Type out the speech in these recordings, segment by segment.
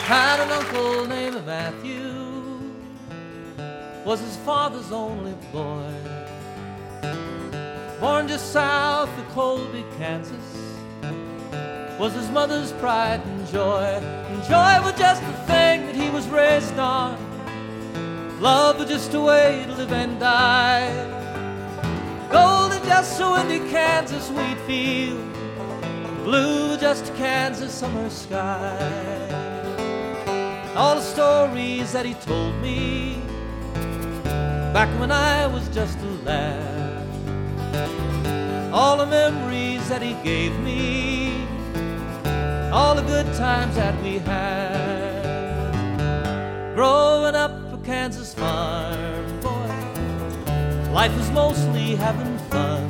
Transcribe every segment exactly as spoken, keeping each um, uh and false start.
Had an uncle named Matthew, was his father's only boy. Born just south of Colby, Kansas, was his mother's pride and joy. And joy was just the thing that he was raised on. Love was just a way to live and die. Gold is just a windy Kansas wheat field, blue just a Kansas summer sky. All the stories that he told me back when I was just a lad, all the memories that he gave me, all the good times that we had. Growing up a Kansas farm boy, life was mostly having fun,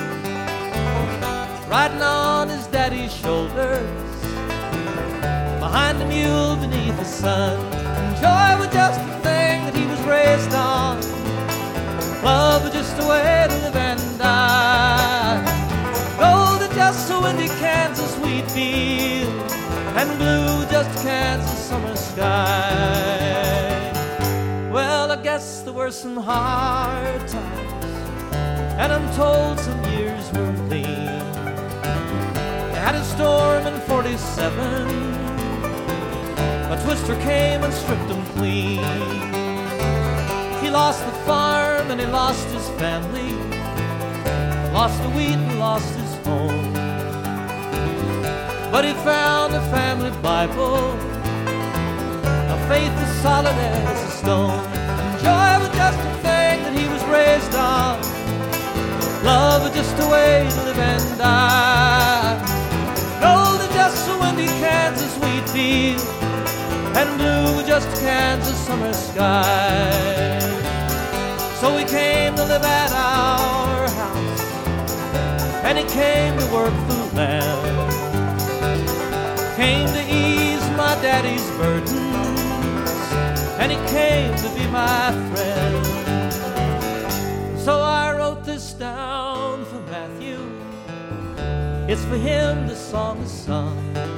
riding on his daddy's shoulders, behind the mule beneath the sun. And joy was just the thing that he was raised on. Love was just a way to live and die. Gold is just a windy Kansas wheat field, and blue just a Kansas summer sky. Well, I guess there were some hard times, and I'm told some years were lean. They had a storm in forty-seven, a twister came and stripped him clean. He lost the farm and he lost his family, lost the wheat and lost his home. But he found a family Bible, a faith as solid as a stone. And joy was just a thing that he was raised on. Love was just a way to live and die. Gold is just a windy Kansas wheat field, and blue just a Kansas summer sky. So he came to live at our house, and he came to work the land, came to ease my daddy's burdens, and he came to be my friend. So I wrote this down for Matthew, it's for him this song is sung,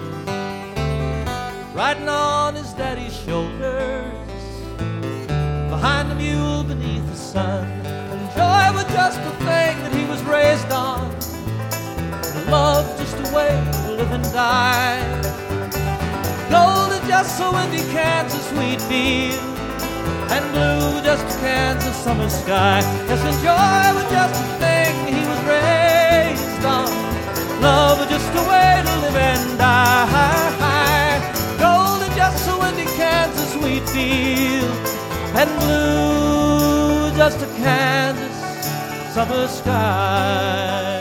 riding on his daddy's shoulders, behind the mule beneath the sun. And joy was just a thing that he was raised on, and love just a way to live and die. Gold is just a windy Kansas wheat field, and blue just a Kansas summer sky. Yes, and joy was just a thing he was raised on. Love was just a way to live and die. Gold is just a windy Kansas wheat field, and blue just a Kansas summer sky.